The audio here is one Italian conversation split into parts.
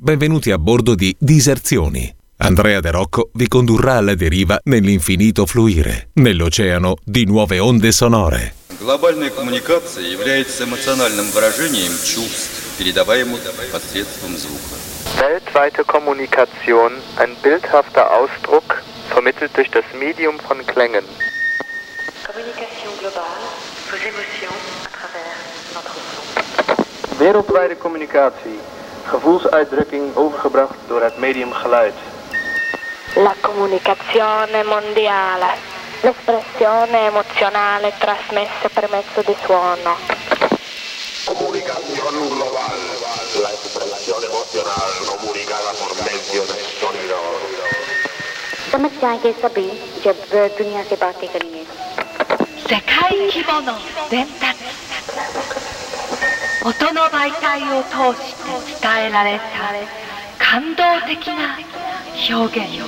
Benvenuti a bordo di Diserzioni. Andrea De Rocco vi condurrà alla deriva nell'infinito fluire, nell'oceano di nuove onde sonore. Глобальная коммуникация является эмоциональным выражением чувств, передаваемых посредством звука. Weltweite Kommunikation, ein bildhafter Ausdruck, vermittelt durch das Medium von Klängen. Communication globale, vos émotions à travers notre son. Wereldwijde communicatie, gevoelsuitdrukking overgebracht door het medium geluid. La comunicazione mondiale, l'espressione emozionale trasmessa per mezzo di suono. Comunicación global, la expresión emocional comunicada por medio del sonido. समझ जाएंगे सभी जब दुनिया से बातें करेंगे. 世界規模の伝達、音の媒体を通して伝えられた感動的な表現。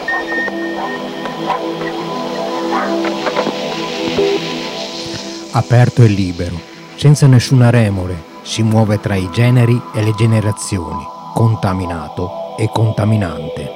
Aperto e libero, senza nessuna remore, si muove tra i generi e le generazioni, contaminato e contaminante.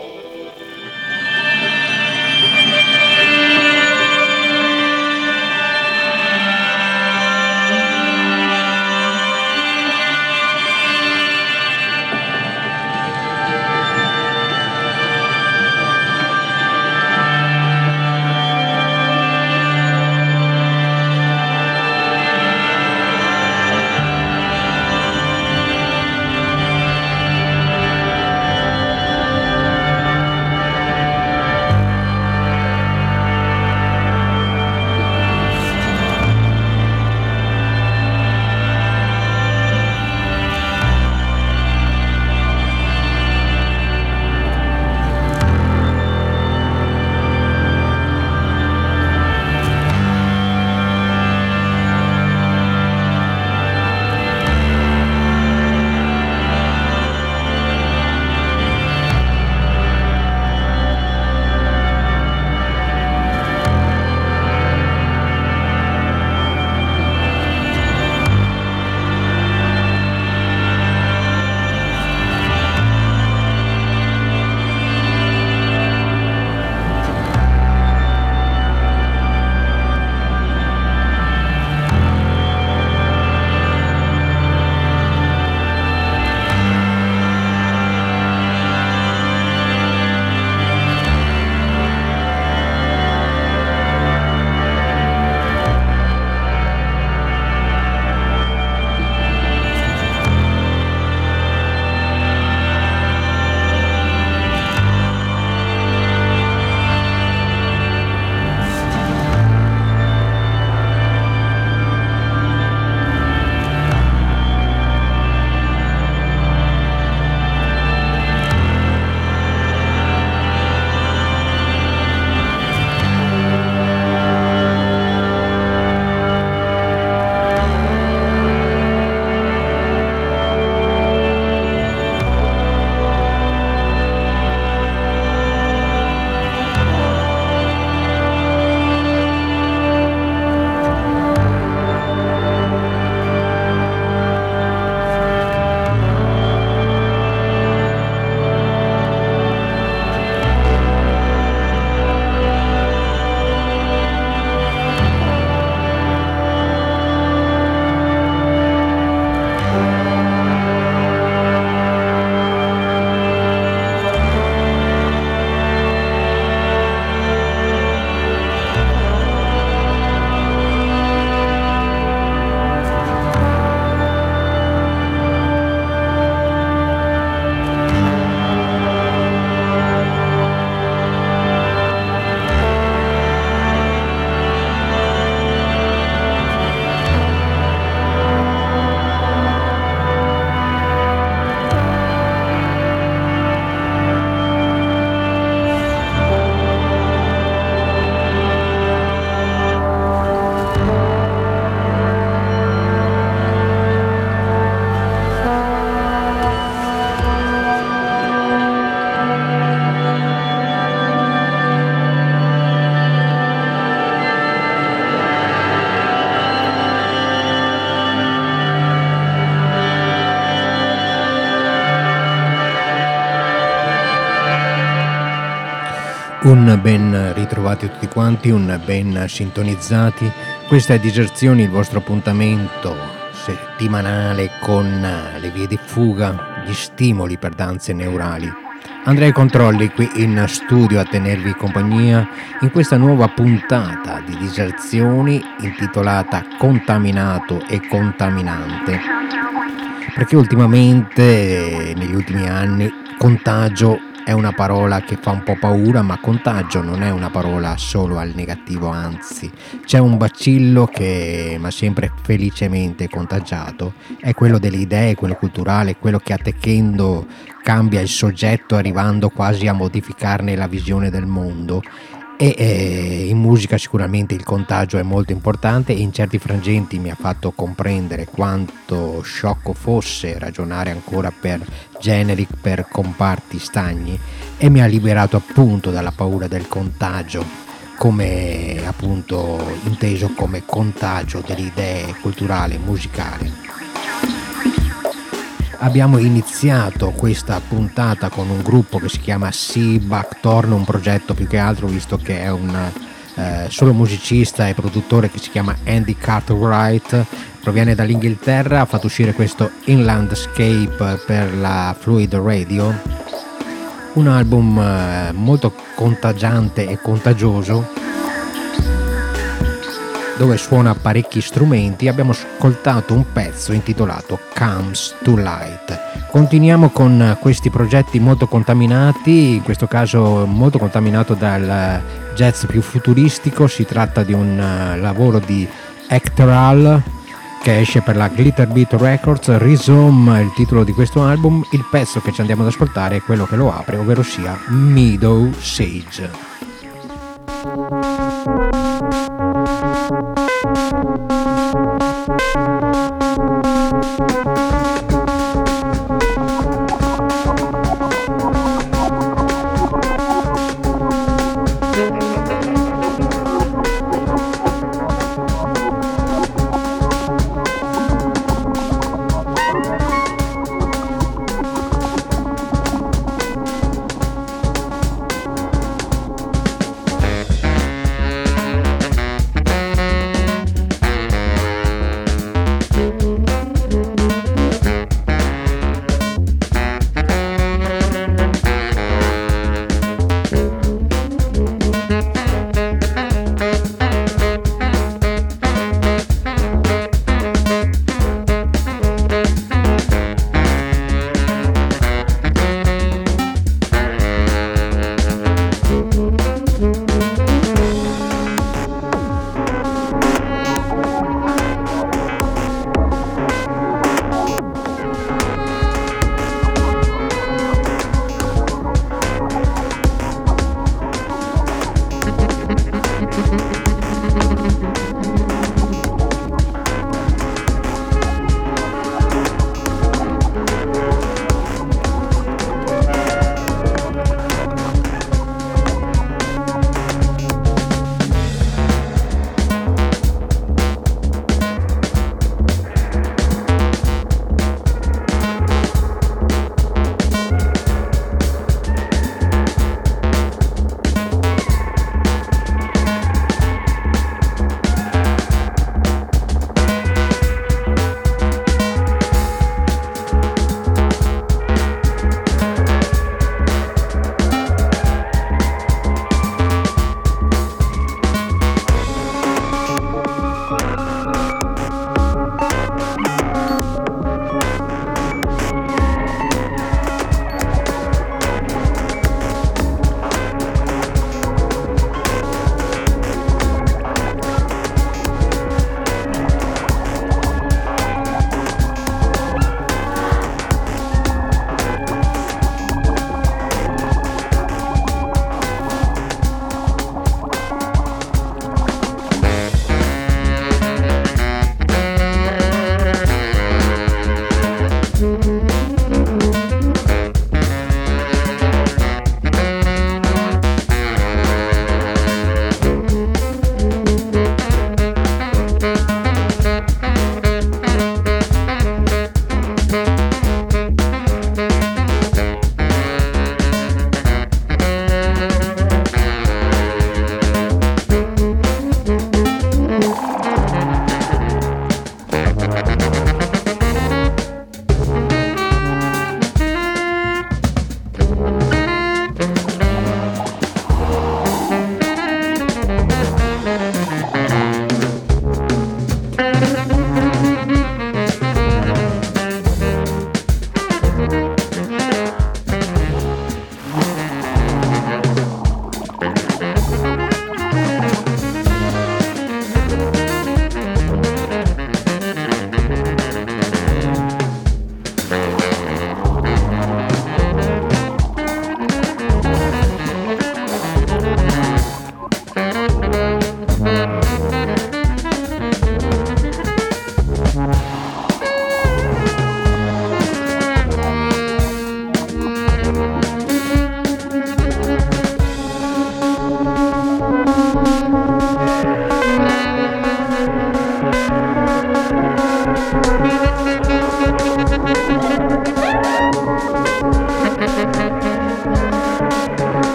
Un ben ritrovati tutti quanti, un ben sintonizzati. Questa è Diserzioni, il vostro appuntamento settimanale con le vie di fuga, gli stimoli per danze neurali. Andrea Controlli qui in studio a tenervi compagnia in questa nuova puntata di Diserzioni intitolata Contaminato e Contaminante. Perché ultimamente, negli ultimi anni, contagio è una parola che fa un po' paura, ma contagio non è una parola solo al negativo, anzi c'è un bacillo che mi ha sempre felicemente contagiato, è quello delle idee, quello culturale, quello che attecchendo cambia il soggetto arrivando quasi a modificarne la visione del mondo. E in musica sicuramente il contagio è molto importante e in certi frangenti mi ha fatto comprendere quanto sciocco fosse ragionare ancora per generi, per comparti stagni, e mi ha liberato appunto dalla paura del contagio, come appunto inteso come contagio delle idee culturali, musicali. Abbiamo iniziato questa puntata con un gruppo che si chiama Sea Buckthorn, un progetto più che altro visto che è un solo musicista e produttore che si chiama Andy Cartwright, proviene dall'Inghilterra, ha fatto uscire questo In Landscape per la Fluid Radio, un album molto contagiante e contagioso, dove suona parecchi strumenti. Abbiamo ascoltato un pezzo intitolato Comes to Light. Continuiamo con questi progetti molto contaminati, in questo caso molto contaminato dal jazz più futuristico. Si tratta di un lavoro di Ectoral che esce per la Glitter Beat Records. Rhizome è il titolo di questo album. Il pezzo che ci andiamo ad ascoltare è quello che lo apre, ovvero sia Meadow Sage.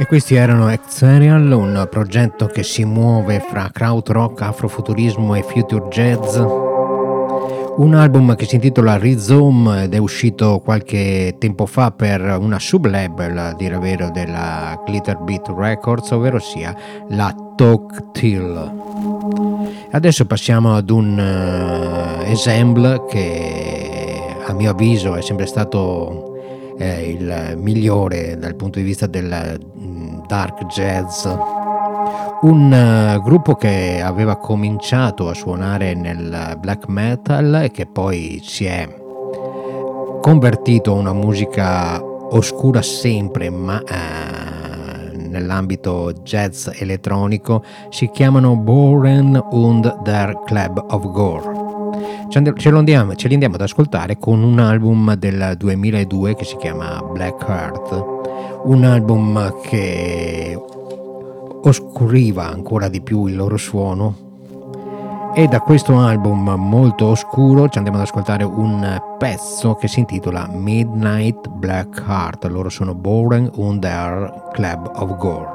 E questi erano Ethereal, un progetto che si muove fra krautrock, afrofuturismo e future jazz. Un album che si intitola Rhizome ed è uscito qualche tempo fa per una sublabel, a dire vero, della Glitter Beat Records, ovvero sia la Talk Till. Adesso passiamo ad un ensemble che a mio avviso è sempre stato il migliore dal punto di vista del dark jazz, un gruppo che aveva cominciato a suonare nel black metal e che poi si è convertito a una musica oscura sempre, ma nell'ambito jazz elettronico. Si chiamano Bohren und der Club of Gore. Ce li andiamo ad ascoltare con un album del 2002 che si chiama Black Heart, un album che oscuriva ancora di più il loro suono, e da questo album molto oscuro ci andiamo ad ascoltare un pezzo che si intitola Midnight Black Heart. Loro sono Bohren und der Club of Gore.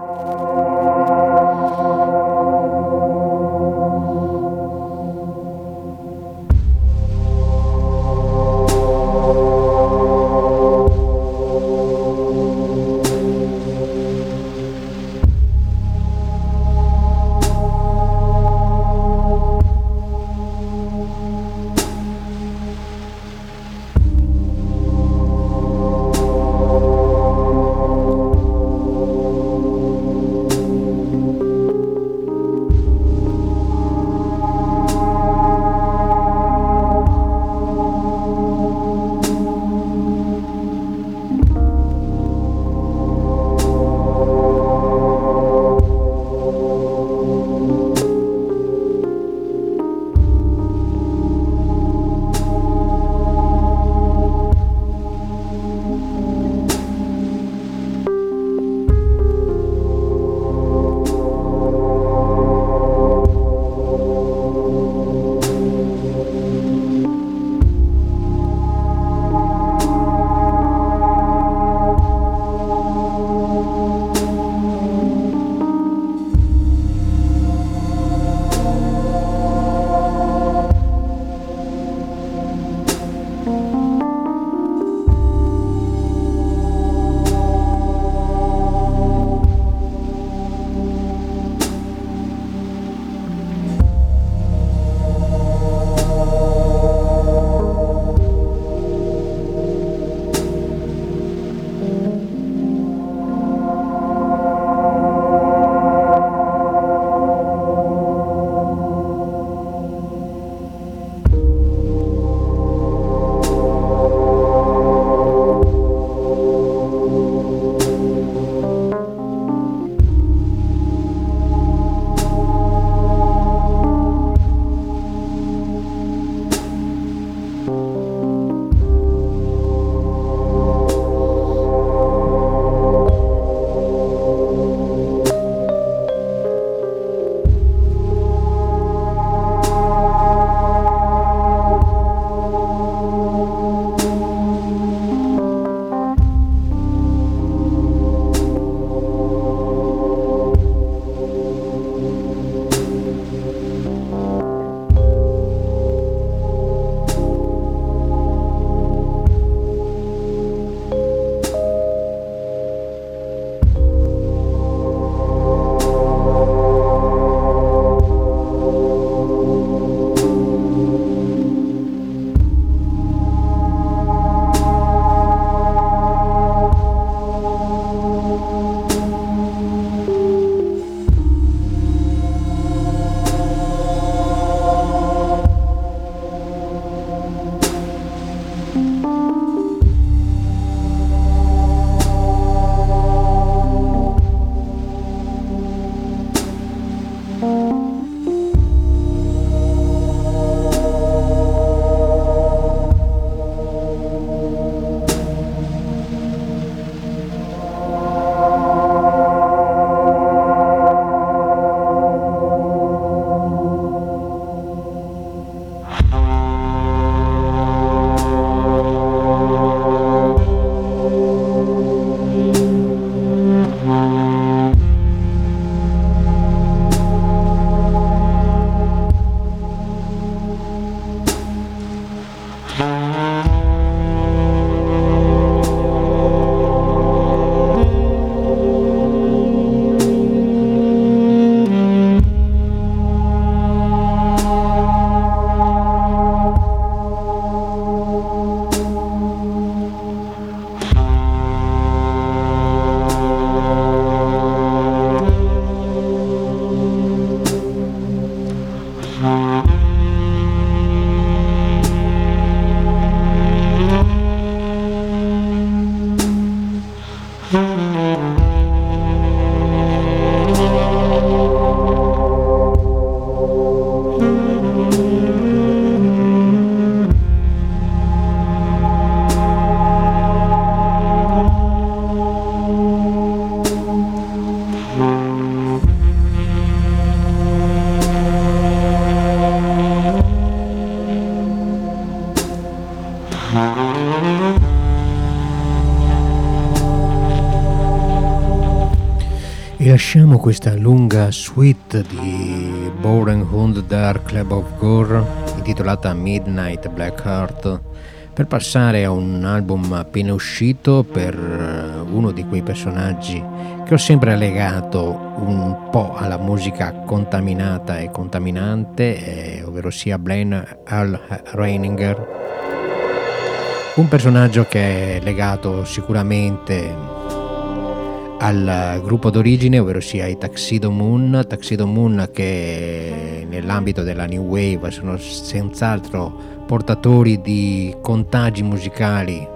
Vi lasciamo questa lunga suite di Boring Hund Dark Club of Gore intitolata Midnight Black Heart per passare a un album appena uscito per uno di quei personaggi che ho sempre legato un po' alla musica contaminata e contaminante, ovvero sia Blaine Earl Reininger, un personaggio che è legato sicuramente al gruppo d'origine, ovvero sia i Tuxedo Moon che nell'ambito della New Wave sono senz'altro portatori di contagi musicali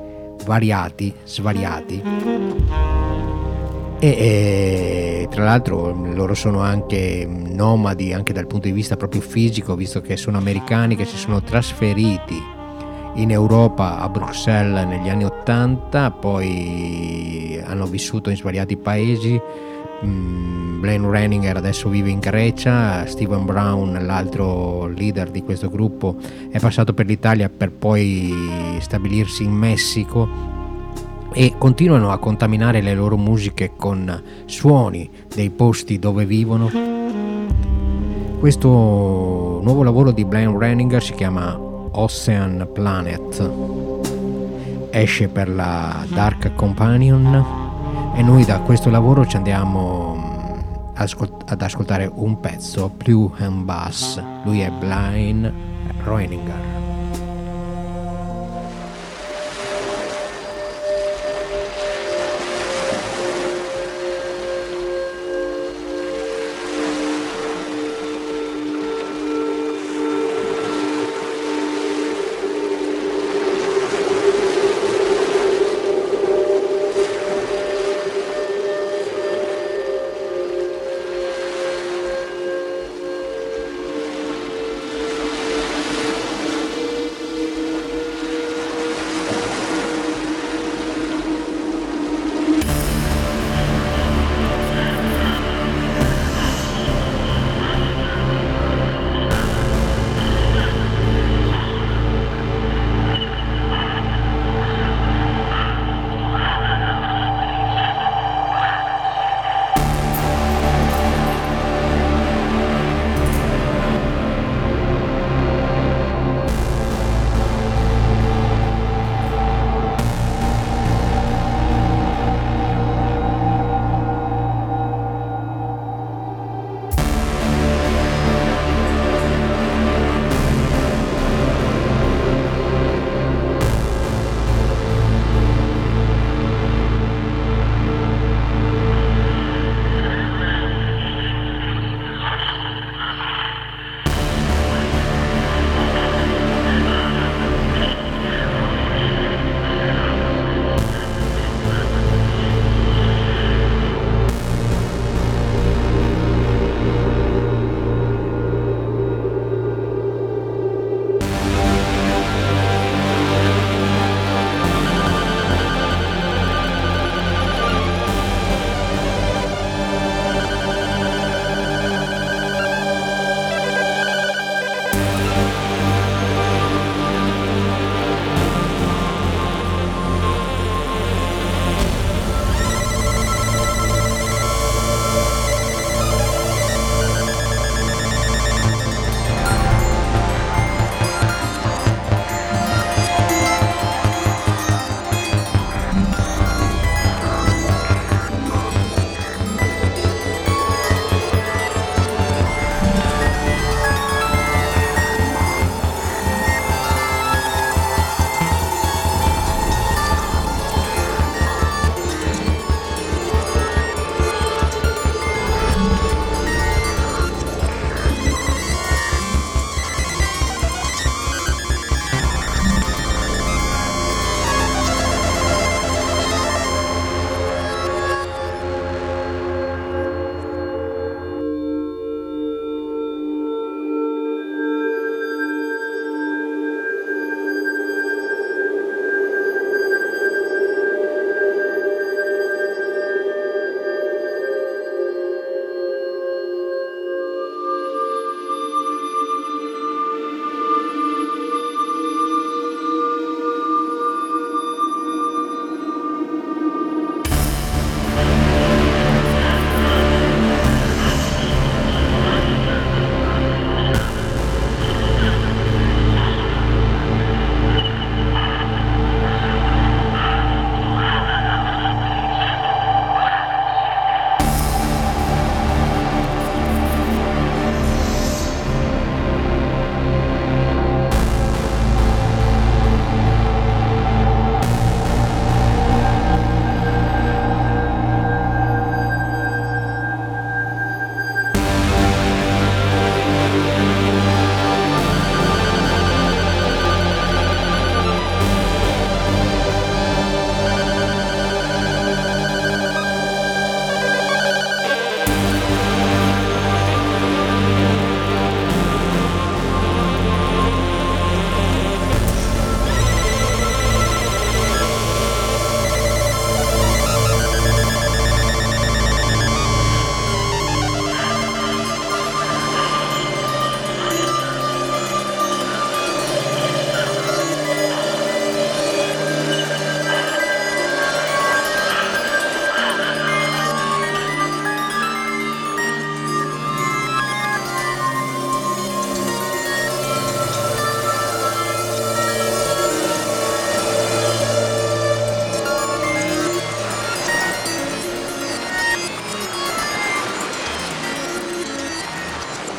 svariati e tra l'altro loro sono anche nomadi anche dal punto di vista proprio fisico, visto che sono americani che si sono trasferiti in Europa, a Bruxelles negli anni 80, poi hanno vissuto in svariati paesi. Blaine Reininger adesso vive in Grecia, Steven Brown, l'altro leader di questo gruppo, è passato per l'Italia per poi stabilirsi in Messico e continuano a contaminare le loro musiche con suoni dei posti dove vivono. Questo nuovo lavoro di Blaine Reininger si chiama Ocean Planet, esce per la Dark Companion e noi da questo lavoro ci andiamo ad ascoltare un pezzo, Blue and Bass. Lui è Blaine Reininger.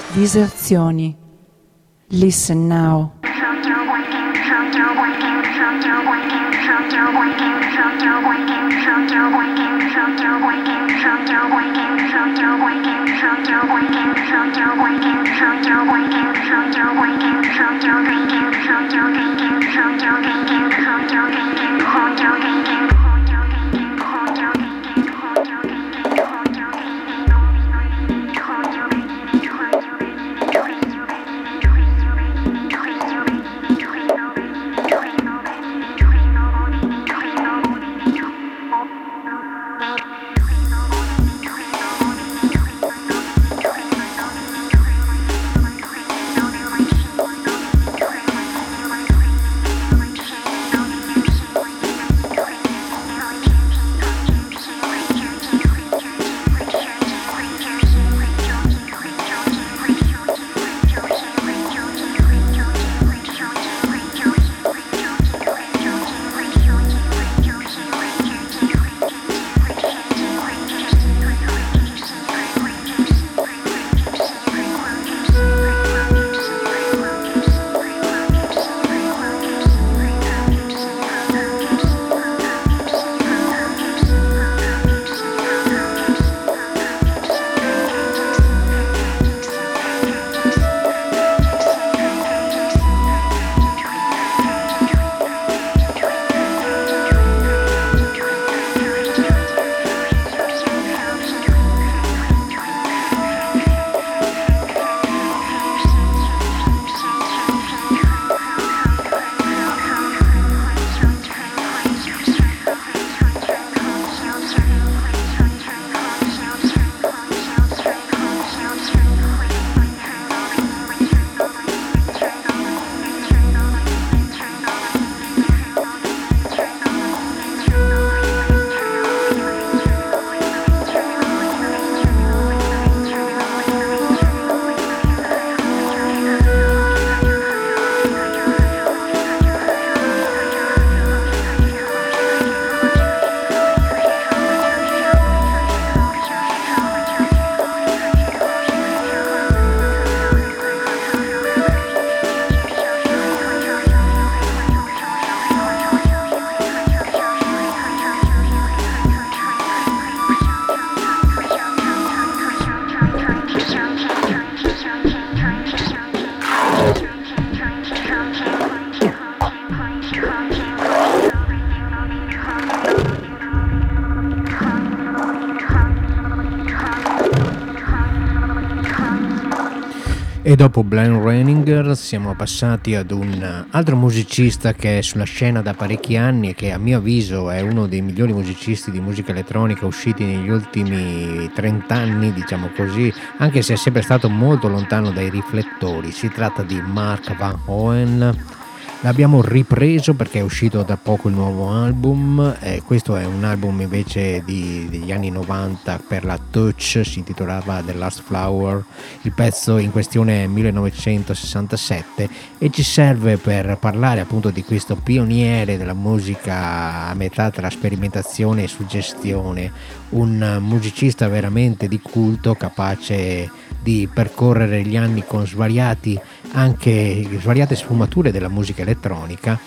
Diserzioni. Listen now. E dopo Blind Reininger siamo passati ad un altro musicista che è sulla scena da parecchi anni e che a mio avviso è uno dei migliori musicisti di musica elettronica usciti negli ultimi 30 anni, diciamo così, anche se è sempre stato molto lontano dai riflettori. Si tratta di Mark Van Hoen. L'abbiamo ripreso perché è uscito da poco il nuovo album, questo è un album invece degli anni 90 per la Touch, si intitolava The Last Flower, il pezzo in questione è 1967 e ci serve per parlare appunto di questo pioniere della musica a metà tra sperimentazione e suggestione, un musicista veramente di culto, capace di percorrere gli anni con svariate sfumature della musica elettronica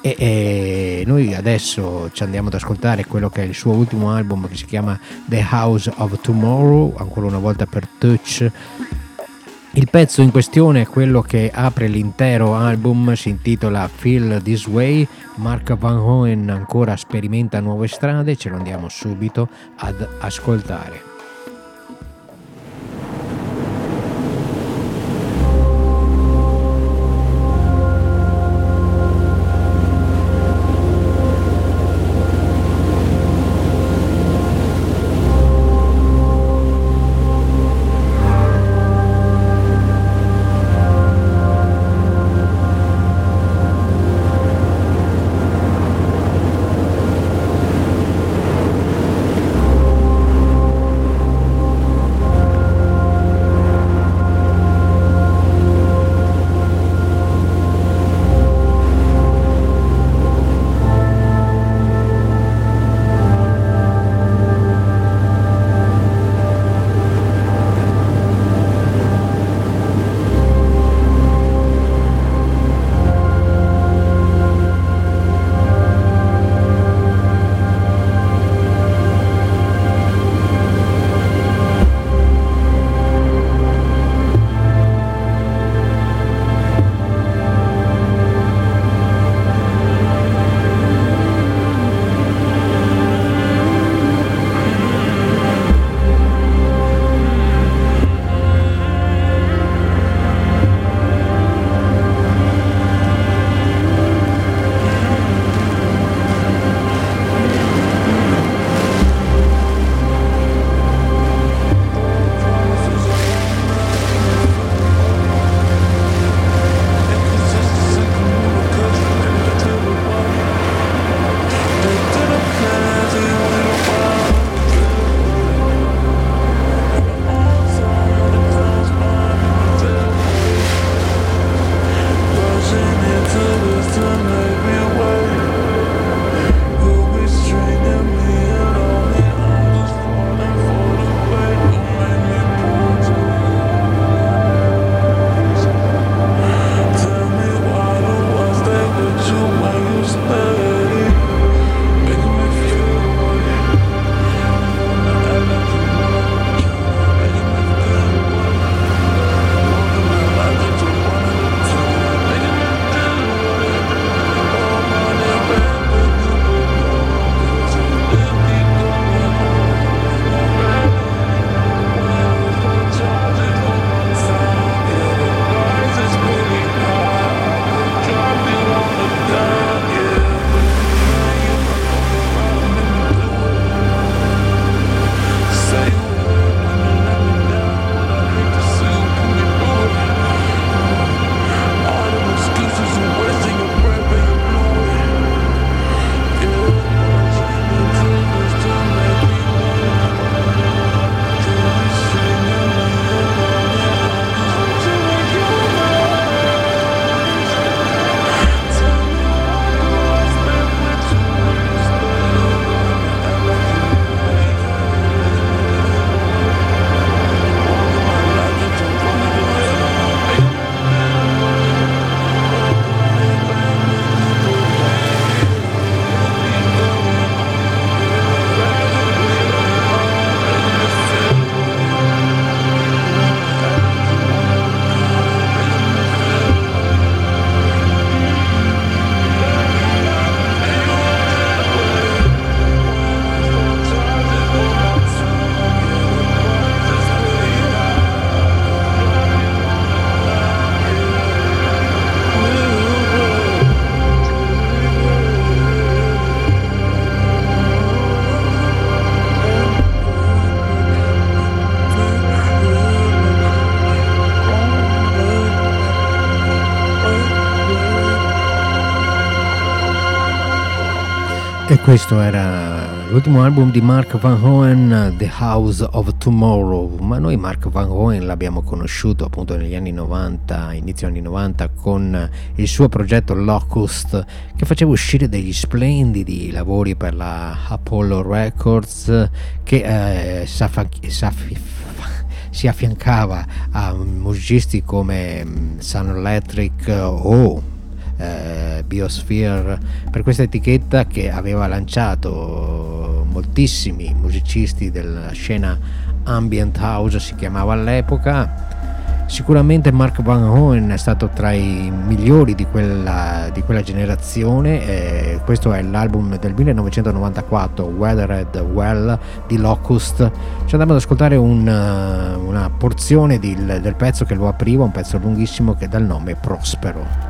e noi adesso ci andiamo ad ascoltare quello che è il suo ultimo album che si chiama The House of Tomorrow, ancora una volta per Touch. Il pezzo in questione è quello che apre l'intero album, si intitola Feel This Way. Mark Van Hoen ancora sperimenta nuove strade, ce lo andiamo subito ad ascoltare. E questo era l'ultimo album di Mark Van Hoen, The House of Tomorrow, ma noi Mark Van Hoen l'abbiamo conosciuto appunto negli anni 90, inizio anni 90, con il suo progetto Locust, che faceva uscire degli splendidi lavori per la Apollo Records, che si affiancava a musicisti come Sun Electric o Biosphere, per questa etichetta che aveva lanciato moltissimi musicisti della scena ambient house, si chiamava all'epoca. Sicuramente Mark Van Hoen è stato tra i migliori di quella generazione. Questo è l'album del 1994, Weathered Well di Locust. Ci andiamo ad ascoltare una porzione del pezzo che lo apriva, un pezzo lunghissimo che dà il nome Prospero.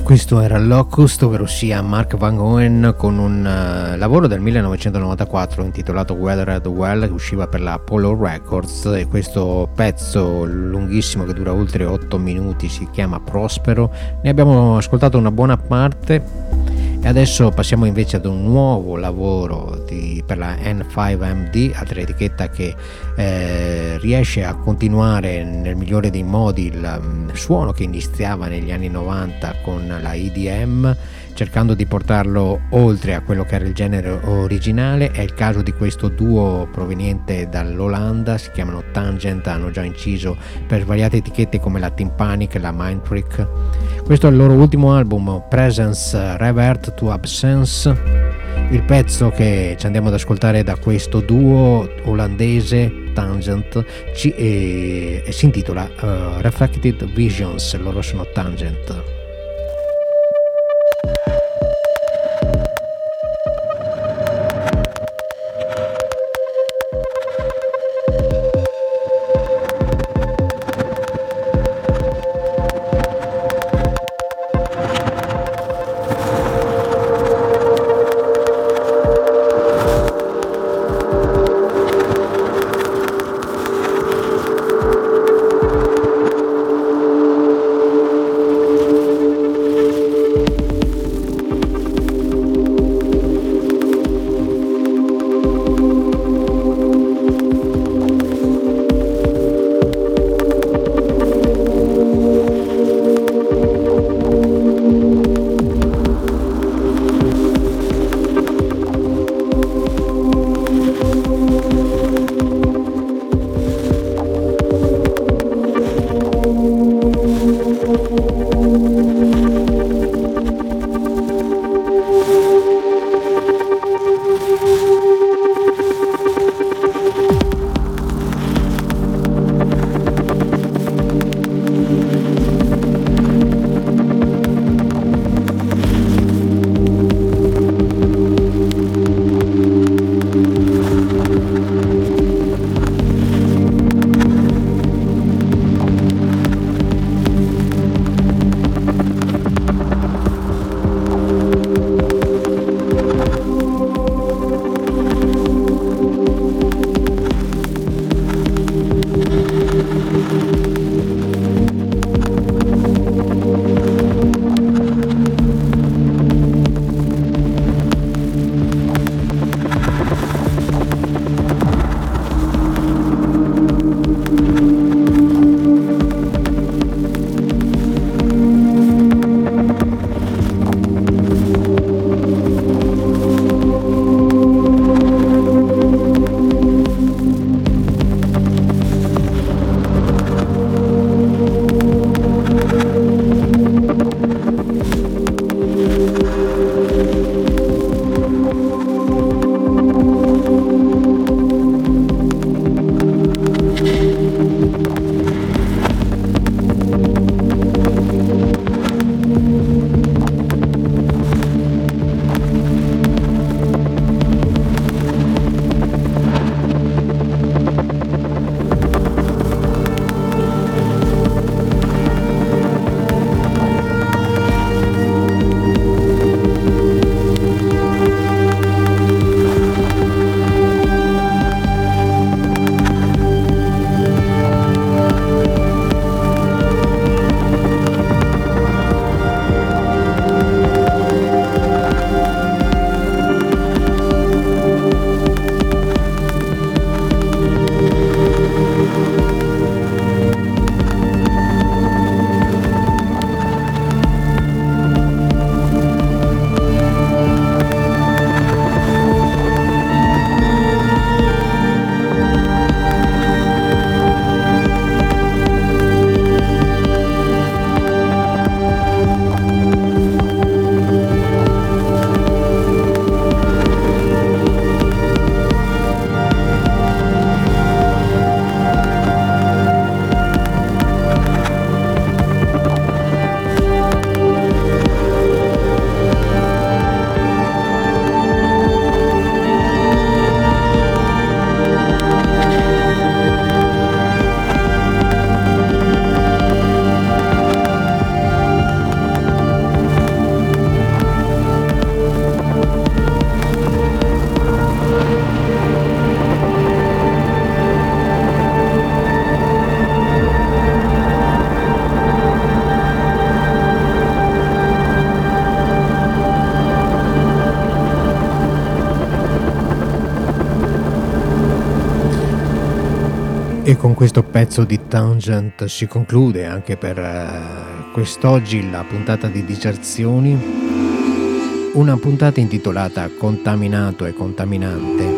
Questo era Locust, ovvero sia Mark Van Oen, con un lavoro del 1994 intitolato Weathered Well, che usciva per la Apollo Records, e questo pezzo lunghissimo che dura oltre 8 minuti si chiama Prospero. Ne abbiamo ascoltato una buona parte e adesso passiamo invece ad un nuovo lavoro per la N5MD, altra etichetta che riesce a continuare nel migliore dei modi il suono che iniziava negli anni 90 con la EDM, cercando di portarlo oltre a quello che era il genere originale. È il caso di questo duo proveniente dall'Olanda, si chiamano Tangent, hanno già inciso per svariate etichette come la Tympanic e la Mindtrick. Questo è il loro ultimo album, Presence Revert to Absence. Il pezzo che ci andiamo ad ascoltare da questo duo olandese Tangent si intitola Reflected Visions, loro sono Tangent. E con questo pezzo di Tangent si conclude anche per quest'oggi la puntata di Diserzioni, una puntata intitolata Contaminato e Contaminante,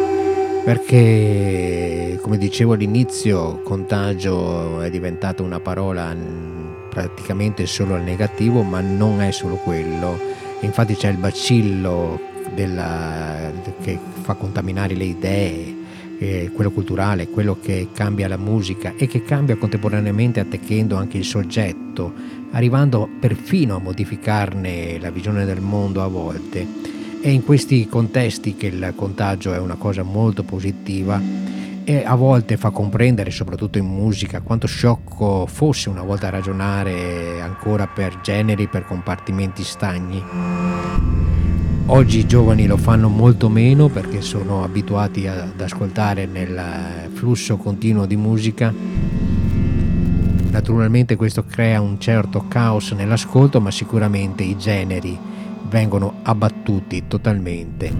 perché come dicevo all'inizio, contagio è diventata una parola praticamente solo al negativo, ma non è solo quello. Infatti c'è il bacillo che fa contaminare le idee, quello culturale, quello che cambia la musica e che cambia contemporaneamente attecchendo anche il soggetto, arrivando perfino a modificarne la visione del mondo a volte. È in questi contesti che il contagio è una cosa molto positiva e a volte fa comprendere, soprattutto in musica, quanto sciocco fosse una volta ragionare ancora per generi, per compartimenti stagni. Oggi i giovani lo fanno molto meno perché sono abituati ad ascoltare nel flusso continuo di musica. Naturalmente questo crea un certo caos nell'ascolto, ma sicuramente i generi vengono abbattuti totalmente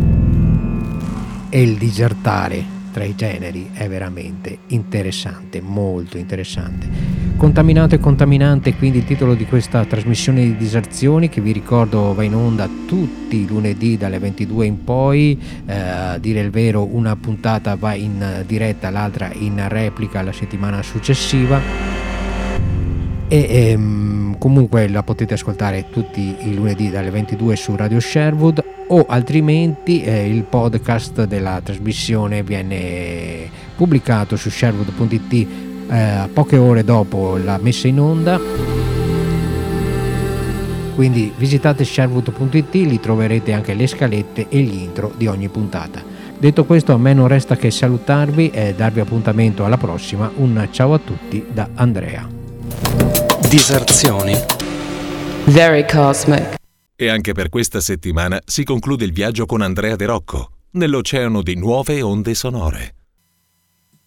e il disertare tra i generi è veramente interessante, molto interessante. Contaminato e contaminante, quindi il titolo di questa trasmissione di Diserzioni, che vi ricordo va in onda tutti i lunedì dalle 22 in poi. A dire il vero, una puntata va in diretta, l'altra in replica la settimana successiva, e comunque la potete ascoltare tutti i lunedì dalle 22 su Radio Sherwood, o altrimenti il podcast della trasmissione viene pubblicato su sherwood.it poche ore dopo la messa in onda. Quindi visitate sherwood.it, lì troverete anche le scalette e gli intro di ogni puntata. Detto questo, a me non resta che salutarvi e darvi appuntamento alla prossima. Un ciao a tutti da Andrea. Diserzioni. Very cosmic. E anche per questa settimana si conclude il viaggio con Andrea De Rocco nell'oceano di nuove onde sonore.